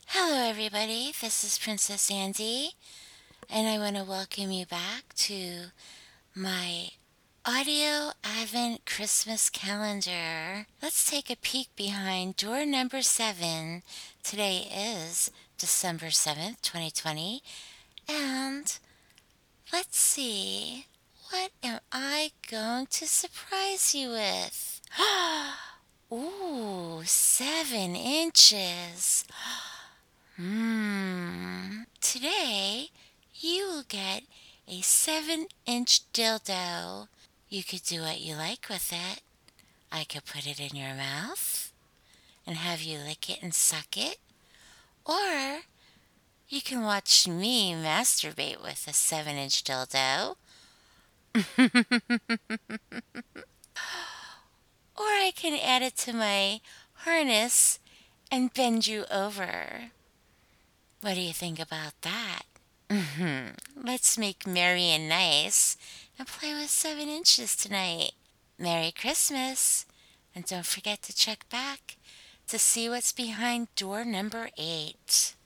Hello, everybody. This is Princess Andy, and I want to welcome you back to my audio Advent Christmas calendar. Let's take a peek behind door number 7. Today is December 7th, 2020, and let's see, what am I going to surprise you with? Ooh, 7 inches. Today, you will get a 7-inch dildo. You could do what you like with it. I could put it in your mouth and have you lick it and suck it. Or you can watch me masturbate with a 7-inch dildo. Or I can add it to my harness and bend you over. What do you think about that? Let's make merry and nice and play with 7 inches tonight. Merry Christmas! And don't forget to check back to see what's behind door number 8.